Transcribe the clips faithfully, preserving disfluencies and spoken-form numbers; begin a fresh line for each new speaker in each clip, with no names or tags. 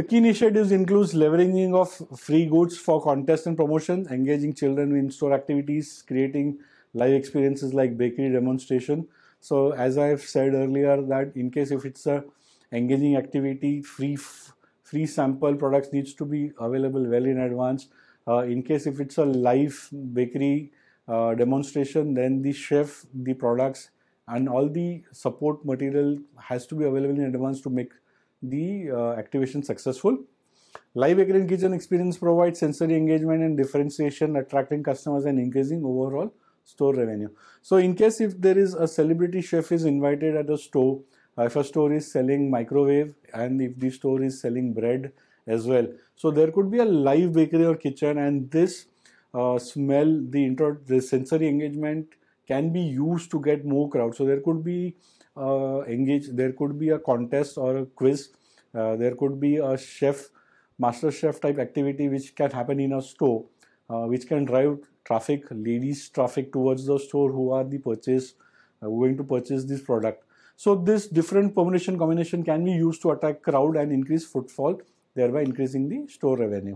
The key initiatives includes leveraging of free goods for contests and promotions, engaging children in store activities, creating live experiences like bakery demonstration. So as I've said earlier, that in case if it's a engaging activity, free free sample products needs to be available well in advance. Uh, in case if it's a live bakery uh, demonstration, then the chef, the products, and all the support material has to be available in advance to make the uh, activation successful. Live bakery and kitchen experience provides sensory engagement and differentiation, attracting customers and increasing overall store revenue. So in case if there is a celebrity chef is invited at a store, uh, if a store is selling microwave and if the store is selling bread as well, so there could be a live bakery or kitchen, and this uh, smell, the intro, the sensory engagement can be used to get more crowd. So there could be uh, engage, there could be a contest or a quiz, uh, there could be a chef, master chef type activity which can happen in a store, uh, which can drive traffic, ladies traffic towards the store who are the purchase, uh, going to purchase this product. So this different permutation combination can be used to attract crowd and increase footfall, thereby increasing the store revenue.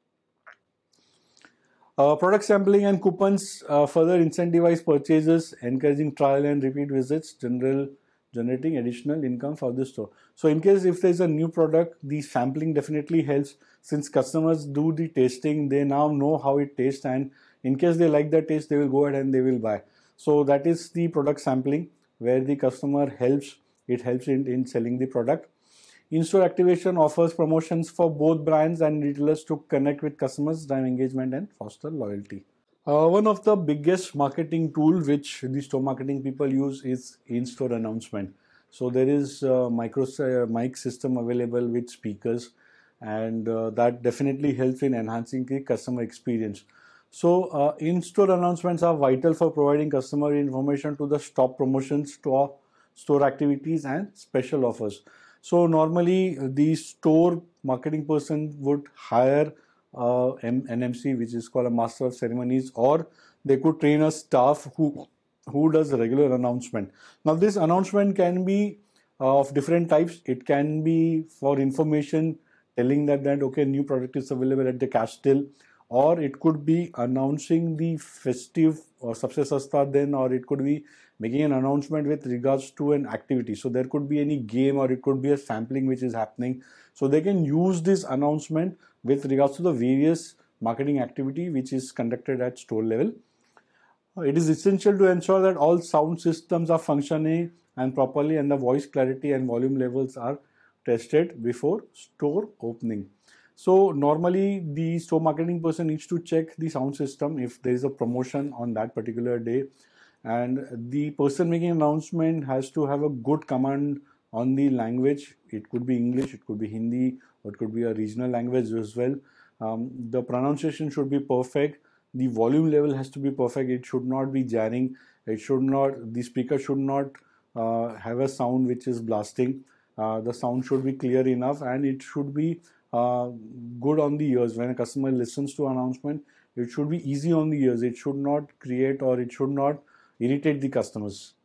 Uh, product sampling and coupons uh, further incentivize purchases, encouraging trial and repeat visits, general generating additional income for the store. So in case if there is a new product, the sampling definitely helps, since customers do the tasting, they now know how it tastes, and in case they like the taste, they will go ahead and they will buy. So that is the product sampling, where the customer helps, it helps in, in selling the product. In-store activation offers promotions for both brands and retailers to connect with customers, drive engagement and foster loyalty. Uh, one of the biggest marketing tool which the store marketing people use is in-store announcement. So there is a micro uh, mic system available with speakers, and uh, that definitely helps in enhancing the customer experience. So uh, in-store announcements are vital for providing customer information to the stock promotions, store, store activities and special offers. So normally the store marketing person would hire uh, an M C, which is called a master of ceremonies, or they could train a staff who who does regular announcement. Now this announcement can be uh, of different types. It can be for information, telling that that okay, new product is available at the cash till, or it could be announcing the festive or Sabse Sasta then, or it could be making an announcement with regards to an activity. So there could be any game, or it could be a sampling which is happening. So they can use this announcement with regards to the various marketing activity which is conducted at store level. It is essential to ensure that all sound systems are functioning and properly, and the voice clarity and volume levels are tested before store opening. So normally the store marketing person needs to check the sound system if there is a promotion on that particular day, and the person making announcement has to have a good command on the language. It could be English, it could be Hindi, or it could be a regional language as well. Um, the pronunciation should be perfect. The volume level has to be perfect. It should not be jarring. It should not, the speaker should not uh, have a sound which is blasting. Uh, the sound should be clear enough, and it should be uh, good on the ears. When a customer listens to announcement, it should be easy on the ears. It should not create, or it should not irritate the customers.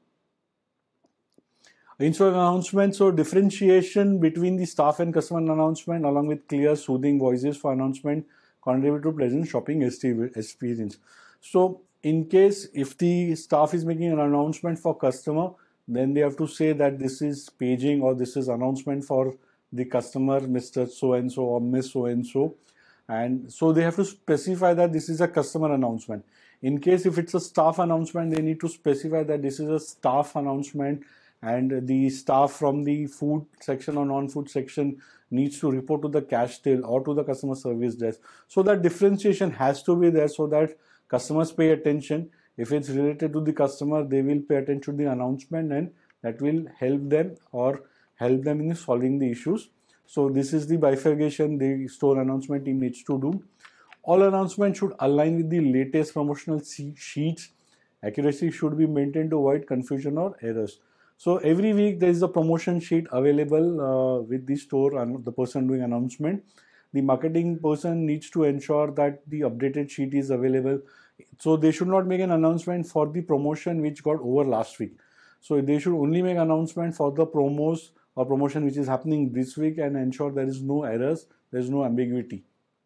In-store announcement, so differentiation between the staff and customer announcement along with clear soothing voices for announcement contribute to pleasant shopping experience. So in case if the staff is making an announcement for customer, then they have to say that this is paging, or this is announcement for the customer, Mister So-and-so or Miss So-and-so. And so they have to specify that this is a customer announcement. In case if it's a staff announcement, they need to specify that this is a staff announcement, and the staff from the food section or non-food section needs to report to the cash till or to the customer service desk. So that differentiation has to be there so that customers pay attention. If it's related to the customer, they will pay attention to the announcement, and that will help them or help them in solving the issues. So this is the bifurcation the store announcement team needs to do. All announcements should align with the latest promotional sheets. Accuracy should be maintained to avoid confusion or errors. So every week there is a promotion sheet available uh, with the store and the person doing announcement. The marketing person needs to ensure that the updated sheet is available. So they should not make an announcement for the promotion which got over last week. So they should only make announcement for the promos or promotion which is happening this week and ensure there is no errors, there is no ambiguity.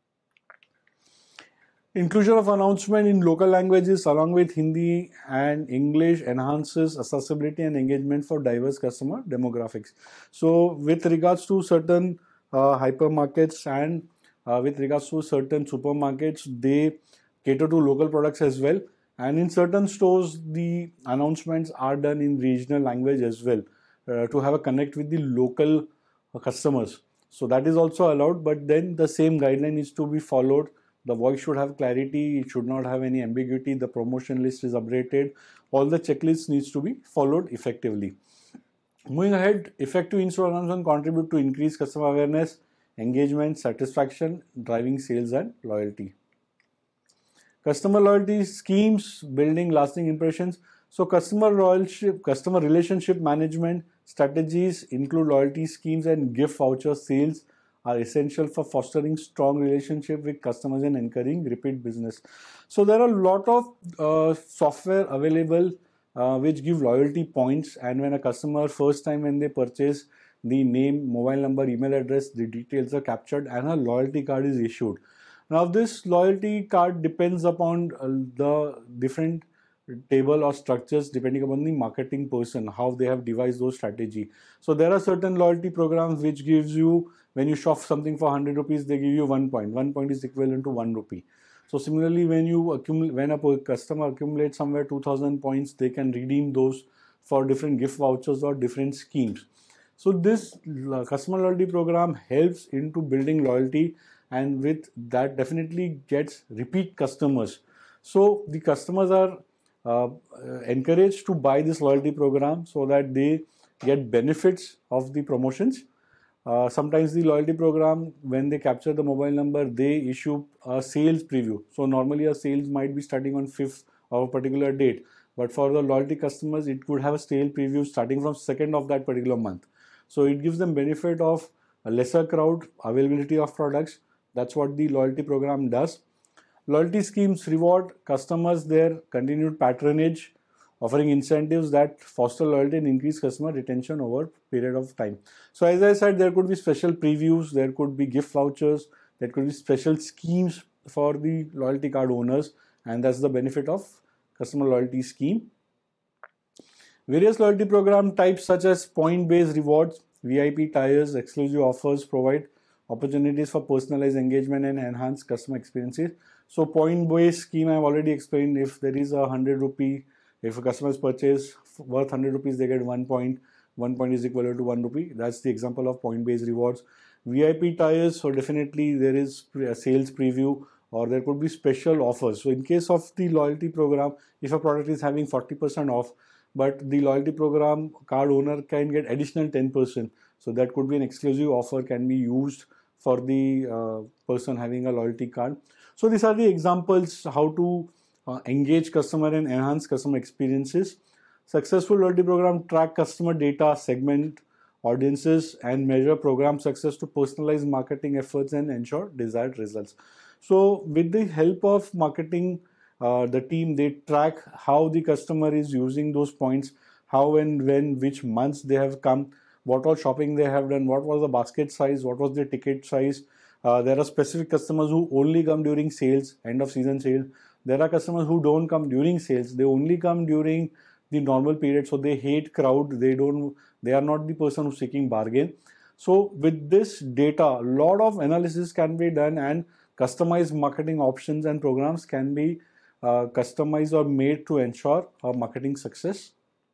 Inclusion of announcement in local languages along with Hindi and English enhances accessibility and engagement for diverse customer demographics. So with regards to certain uh, hypermarkets and uh, with regards to certain supermarkets, they cater to local products as well. And in certain stores, the announcements are done in regional language as well uh, to have a connect with the local uh, customers. So that is also allowed, but then the same guideline is to be followed. The voice should have clarity, it should not have any ambiguity, the promotion list is updated, all the checklists needs to be followed effectively. Moving ahead, effective in-store announcement contribute to increased customer awareness, engagement, satisfaction, driving sales and loyalty. Customer loyalty schemes, building lasting impressions. So customer loyalty, customer relationship management strategies include loyalty schemes and gift voucher sales are essential for fostering strong relationship with customers and encouraging repeat business. So there are a lot of uh, software available uh, which give loyalty points, and when a customer first time when they purchase, the name, mobile number, email address, the details are captured and a loyalty card is issued. Now this loyalty card depends upon uh, the different table or structures depending upon the marketing person, how they have devised those strategy. So there are certain loyalty programs which gives you, when you shop something for one hundred rupees, they give you one point. One point is equivalent to one rupee. So similarly, when you accumulate, when a customer accumulates somewhere two thousand points, they can redeem those for different gift vouchers or different schemes. So this customer loyalty program helps into building loyalty, and with that definitely gets repeat customers. So the customers are uh, encouraged to buy this loyalty program so that they get benefits of the promotions. Uh, sometimes the loyalty program, when they capture the mobile number, they issue a sales preview. So normally a sales might be starting on fifth of a particular date, but for the loyalty customers, it could have a sale preview starting from second of that particular month. So it gives them benefit of a lesser crowd, availability of products. That's what the loyalty program does. Loyalty schemes reward customers their continued patronage, offering incentives that foster loyalty and increase customer retention over a period of time. So as I said, there could be special previews, there could be gift vouchers, there could be special schemes for the loyalty card owners, and that's the benefit of customer loyalty scheme. Various loyalty program types such as point-based rewards, V I P tiers, exclusive offers provide opportunities for personalized engagement and enhanced customer experiences. So point-based scheme I've already explained. If there is a one hundred rupee, if a customer's purchase worth one hundred rupees, they get one point. One point is equal to one rupee. That's the example of point-based rewards. V I P tiers, so definitely there is a sales preview or there could be special offers. So in case of the loyalty program, if a product is having forty percent off, but the loyalty program card owner can get additional ten percent. So that could be an exclusive offer, can be used for the uh, person having a loyalty card. So these are the examples how to uh, engage customer and enhance customer experiences. Successful loyalty program track customer data, segment audiences and measure program success to personalize marketing efforts and ensure desired results. So with the help of marketing, uh, the team, they track how the customer is using those points, how and when, which months they have come, what all shopping they have done, what was the basket size, what was the ticket size. Uh, there are specific customers who only come during sales, end of season sale. There are customers who don't come during sales, they only come during the normal period. So they hate crowd, they don't, they are not the person who's seeking bargain. So with this data, a lot of analysis can be done and customized marketing options and programs can be uh, customized or made to ensure a marketing success.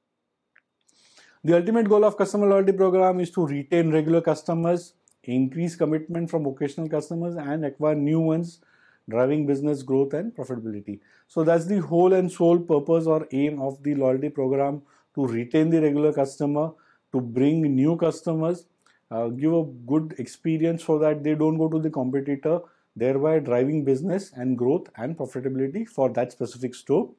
The ultimate goal of customer loyalty program is to retain regular customers, increase commitment from occasional customers and acquire new ones, driving business growth and profitability. So that's the whole and sole purpose or aim of the loyalty program, to retain the regular customer, to bring new customers, uh, give a good experience so that they don't go to the competitor, thereby driving business and growth and profitability for that specific store.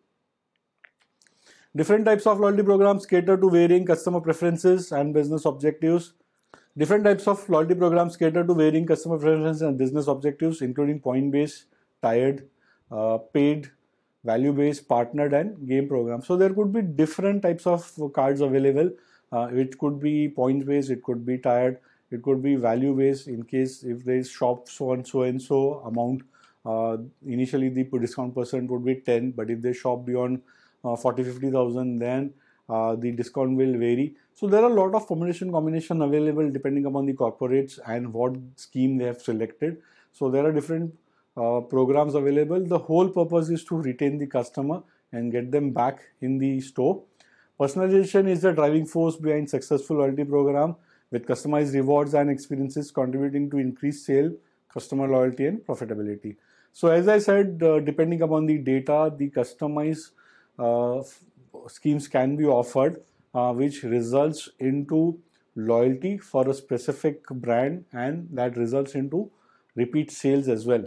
Different types of loyalty programs cater to varying customer preferences and business objectives. Different types of loyalty programs cater to varying customer preferences and business objectives, including point-based, tiered, uh, paid, value-based, partnered, and game programs. So there could be different types of cards available. Uh, it could be point based, it could be tired, it could be value based. In case if there is shop so and so and so amount, uh, initially the discount percent would be ten, but if they shop beyond uh, forty fifty thousand, then uh, the discount will vary. So there are a lot of combination combination available depending upon the corporates and what scheme they have selected. So there are different uh, programs available. The whole purpose is to retain the customer and get them back in the store. Personalization is the driving force behind successful loyalty program, with customized rewards and experiences contributing to increased sale, customer loyalty and profitability. So as I said, uh, depending upon the data, the customized uh, schemes can be offered, uh, which results into loyalty for a specific brand, and that results into repeat sales as well.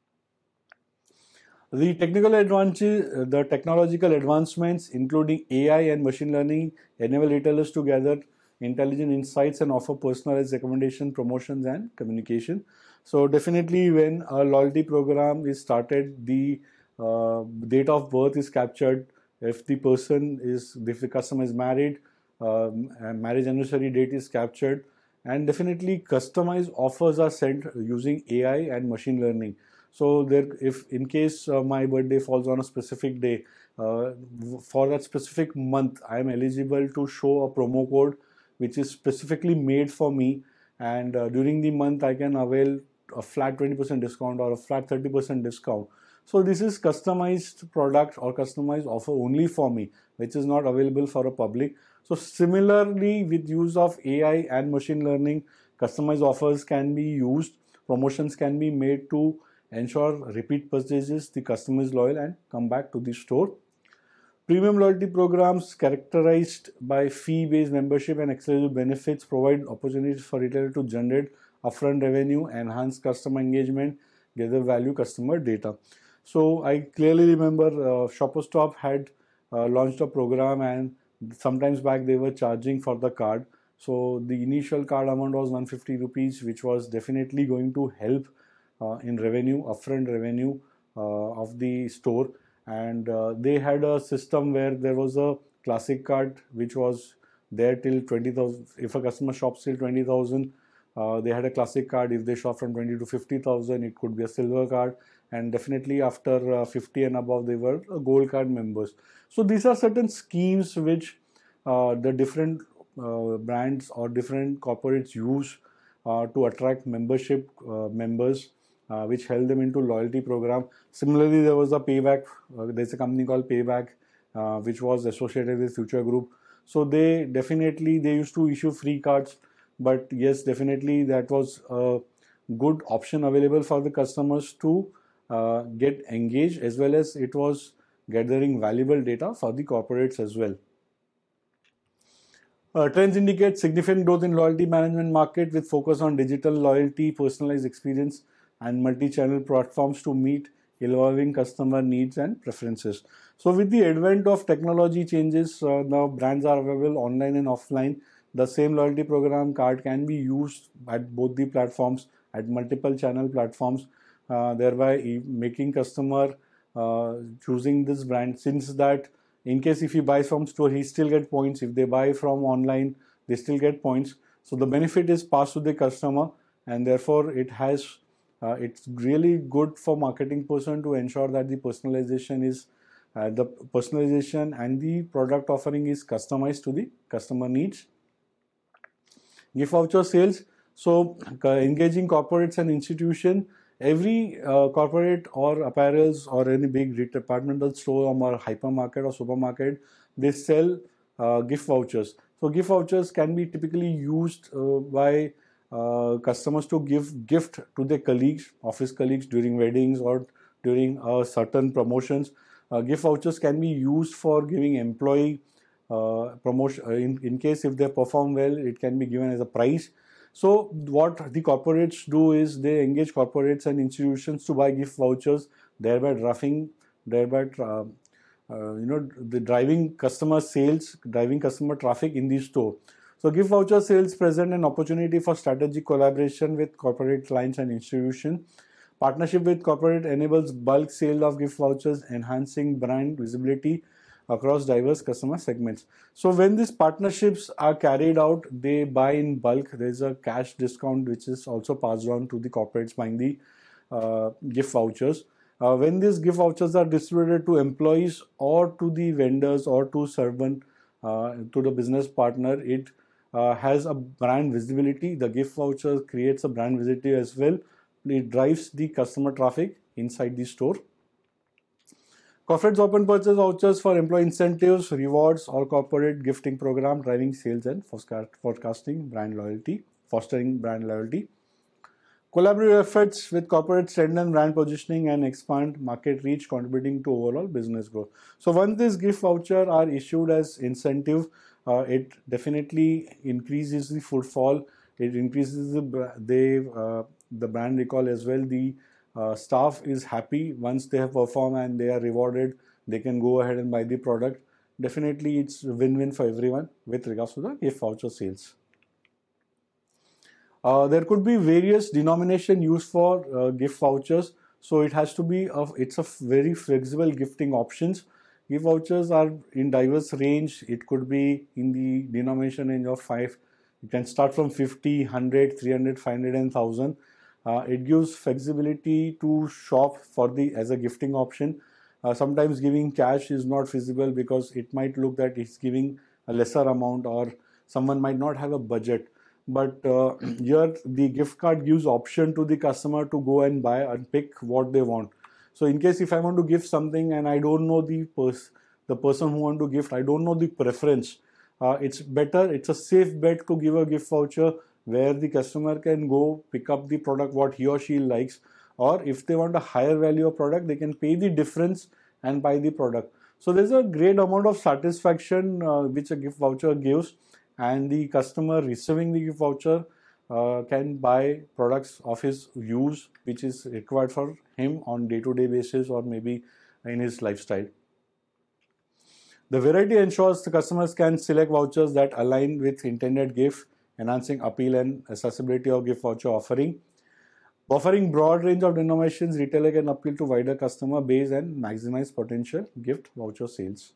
The technical advances, the technological advancements, including A I and machine learning, enable retailers to gather intelligent insights and offer personalized recommendation, promotions, and communication. So definitely, when a loyalty program is started, the uh, date of birth is captured. If the person is, if the customer is married, um, marriage anniversary date is captured, and definitely customized offers are sent using A I and machine learning. So there, if in case uh, my birthday falls on a specific day, uh, for that specific month, I am eligible to show a promo code which is specifically made for me, and uh, during the month I can avail a flat twenty percent discount or a flat thirty percent discount. So this is customized product or customized offer only for me, which is not available for a public. So similarly, with use of A I and machine learning, customized offers can be used, promotions can be made to ensure repeat purchases, the customer is loyal and come back to the store. Premium loyalty programs characterized by fee-based membership and exclusive benefits provide opportunities for retailers to generate upfront revenue, enhance customer engagement, gather value customer data. So I clearly remember uh, Shoppers Stop had uh, launched a program, and sometimes back they were charging for the card. So the initial card amount was one hundred fifty rupees, which was definitely going to help uh, in revenue, upfront revenue uh, of the store. And uh, they had a system where there was a classic card which was there till twenty thousand. If a customer shops till twenty thousand, uh, they had a classic card. If they shop from twenty to fifty thousand, it could be a silver card. And definitely after uh, fifty and above, they were uh, gold card members. So these are certain schemes which uh, the different uh, brands or different corporates use uh, to attract membership uh, members, Uh, which held them into loyalty program. Similarly, there was a Payback. Uh, there's a company called Payback, uh, which was associated with Future Group. So they definitely they used to issue free cards, but yes, definitely that was a good option available for the customers to uh, get engaged, as well as it was gathering valuable data for the corporates as well. Uh, trends indicate significant growth in loyalty management market with focus on digital loyalty, personalized experience, and multi-channel platforms to meet evolving customer needs and preferences. So with the advent of technology changes, uh, now brands are available online and offline. The same loyalty program card can be used at both the platforms, at multiple channel platforms, uh, thereby making customer uh, choosing this brand, since that in case if he buys from store, he still get points. If they buy from online, they still get points. So the benefit is passed to the customer, and therefore it has Uh, it's really good for marketing person to ensure that the personalization is uh, the personalization and the product offering is customized to the customer needs. Gift voucher sales. So uh, engaging corporates and institution, every uh, corporate or apparels or any big departmental store or hypermarket or supermarket, they sell uh, gift vouchers. So gift vouchers can be typically used uh, by Uh, customers to give gift to their colleagues, office colleagues, during weddings or during uh, certain promotions. Uh, gift vouchers can be used for giving employee uh, promotion. In, in case if they perform well, it can be given as a prize. So what the corporates do is they engage corporates and institutions to buy gift vouchers, thereby driving, thereby uh, uh, you know, the driving customer sales, driving customer traffic in the store. So gift voucher sales present an opportunity for strategic collaboration with corporate clients and institutions. Partnership with corporate enables bulk sale of gift vouchers, enhancing brand visibility. across diverse customer segments. So when these partnerships are carried out, they buy in bulk. There's a cash discount which is also passed on to the corporates buying the uh, gift vouchers. Uh, when these gift vouchers are distributed to employees or to the vendors or to servant, uh, to the business partner, it uh, has a brand visibility. The gift voucher creates a brand visibility as well. It drives the customer traffic inside the store. Corporates open purchase vouchers for employee incentives, rewards, or corporate gifting program, driving sales and forecasting brand loyalty, fostering brand loyalty. Collaborative efforts with corporate strengthen brand positioning and expand market reach, contributing to overall business growth. So once these gift vouchers are issued as incentive, uh, it definitely increases the footfall. It increases the they uh, the brand recall as well. The uh, staff is happy once they have performed and they are rewarded. They can go ahead and buy the product. Definitely, it's win-win for everyone with regards to the gift voucher sales. Uh, there could be various denomination used for uh, gift vouchers, so it has to be of it's a very flexible gifting options. Gift vouchers are in diverse range. It could be in the denomination range of five. You can start from fifty, one hundred, three hundred, five hundred, and one thousand. Uh, it gives flexibility to shop for the as a gifting option. Uh, sometimes giving cash is not feasible because it might look that it's giving a lesser amount or someone might not have a budget. But uh, here the gift card gives option to the customer to go and buy and pick what they want. So in case if I want to give something and I don't know the pers the person who want to gift, I don't know the preference. Uh, it's better, it's a safe bet to give a gift voucher where the customer can go pick up the product what he or she likes, or if they want a higher value of product, they can pay the difference and buy the product. So there's a great amount of satisfaction uh, which a gift voucher gives, and the customer receiving the gift voucher uh, can buy products of his use which is required for him on day-to-day basis or maybe in his lifestyle. The variety ensures the customers can select vouchers that align with intended gift, enhancing appeal and accessibility of gift voucher offering. Offering broad range of denominations, retailer can appeal to wider customer base and maximize potential gift voucher sales.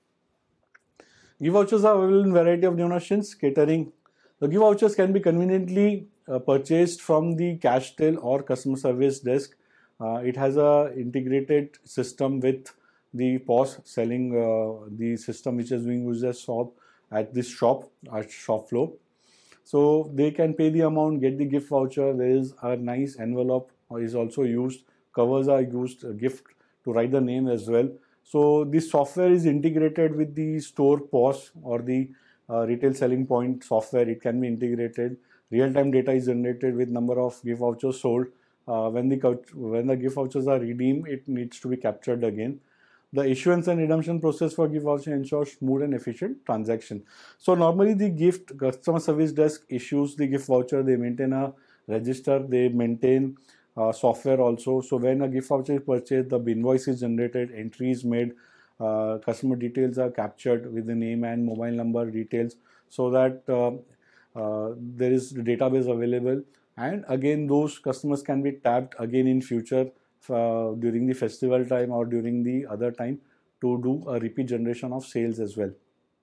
Gift vouchers are available in variety of denominations, catering. The gift vouchers can be conveniently uh, purchased from the cash till or customer service desk. Uh, it has a integrated system with the P O S selling uh, the system which is being used as shop at this shop at shop floor. So they can pay the amount, get the gift voucher. There is a nice envelope is also used. Covers are used, a gift to write the name as well. So this software is integrated with the store P O S or the uh, retail selling point software. It can be integrated. Real-time data is generated with number of gift vouchers sold. Uh, when the when the gift vouchers are redeemed, it needs to be captured again. The issuance and redemption process for gift voucher ensures smooth and efficient transaction. So normally the gift customer service desk issues the gift voucher. They maintain a register. They maintain uh, software also. So when a gift voucher is purchased, the invoice is generated, entry is made, uh, customer details are captured with the name and mobile number details, so that uh, uh, there is the database available. And again, those customers can be tapped again in future uh, during the festival time or during the other time to do a repeat generation of sales as well.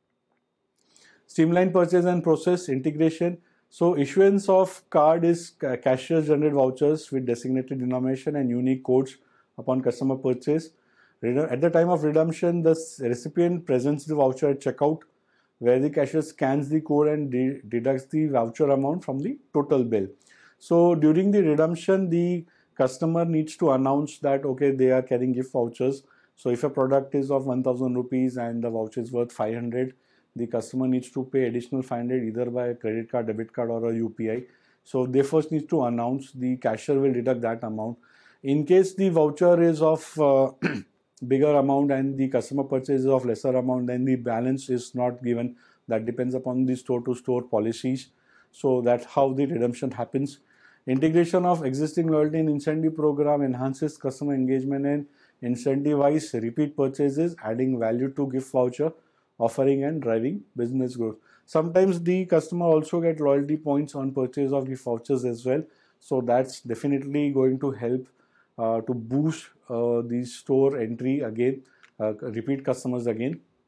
Streamline purchase and process integration. So issuance of card is cashier generated vouchers with designated denomination and unique codes upon customer purchase. At the time of redemption, the recipient presents the voucher at checkout, where the cashier scans the code and de deducts the voucher amount from the total bill. So during the redemption, the customer needs to announce that okay, they are carrying gift vouchers. So if a product is of one thousand rupees and the voucher is worth five hundred, the customer needs to pay additional five hundred either by a credit card, debit card, or a U P I. So they first need to announce. The cashier will deduct that amount. In case the voucher is of uh, bigger amount and the customer purchases of lesser amount, then the balance is not given. That depends upon the store to store policies. So that's how the redemption happens. Integration of existing loyalty and incentive program enhances customer engagement and incentivize repeat purchases, adding value to gift voucher offering and driving business growth. Sometimes the customer also get loyalty points on purchase of gift vouchers as well. So that's definitely going to help uh, to boost uh, the store entry again, uh, repeat customers again.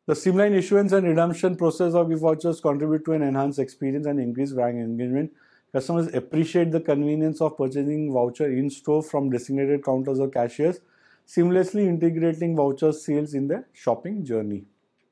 The streamlined issuance and redemption process of gift vouchers contribute to an enhanced experience and increased brand engagement. Customers appreciate the convenience of purchasing voucher in store from designated counters or cashiers, seamlessly integrating voucher sales in their shopping journey.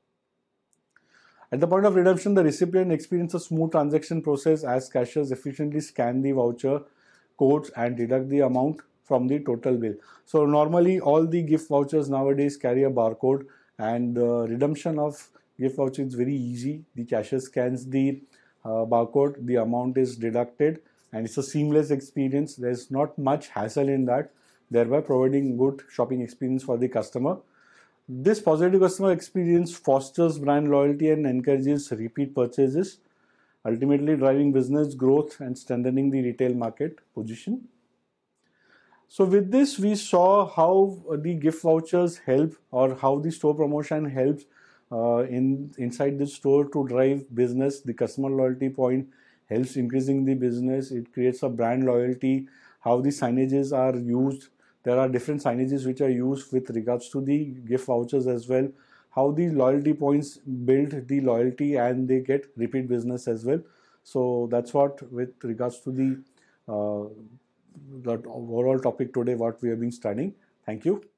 At the point of redemption, the recipient experiences a smooth transaction process as cashiers efficiently scan the voucher codes and deduct the amount from the total bill. So normally all the gift vouchers nowadays carry a barcode, and the redemption of gift voucher is very easy. The cashier scans the uh, barcode, the amount is deducted, and it's a seamless experience. There's not much hassle in that, thereby providing good shopping experience for the customer. This positive customer experience fosters brand loyalty and encourages repeat purchases, ultimately driving business growth and strengthening the retail market position. So with this, we saw how the gift vouchers help, or how the store promotion helps uh, in inside the store to drive business. The customer loyalty point helps increasing the business. It creates a brand loyalty. How the signages are used. There are different signages which are used with regards to the gift vouchers as well. How the loyalty points build the loyalty and they get repeat business as well. So that's what with regards to the uh, that overall topic today what we have been studying. Thank you.